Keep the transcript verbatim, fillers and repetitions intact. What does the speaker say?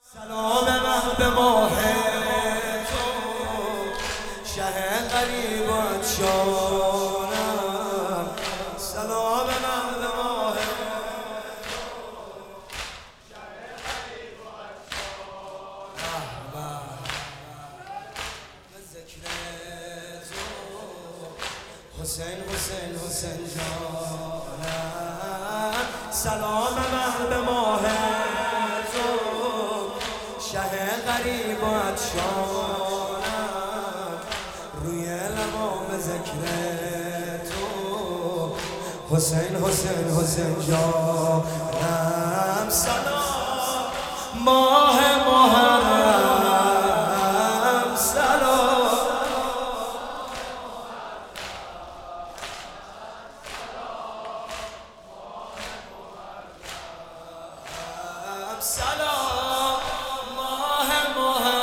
سلام من به ماه تو شه غریبت شانم. سلام من به ماه تو شه غریبت شانم. به ذکر تو حسین حسین حسین جانم. سلام من به ماه شه غریبت شانم. روی لبام ذکر تو حسین حسین حسین جانم. سلام ماه محرم، سلام سلام ماه محرم.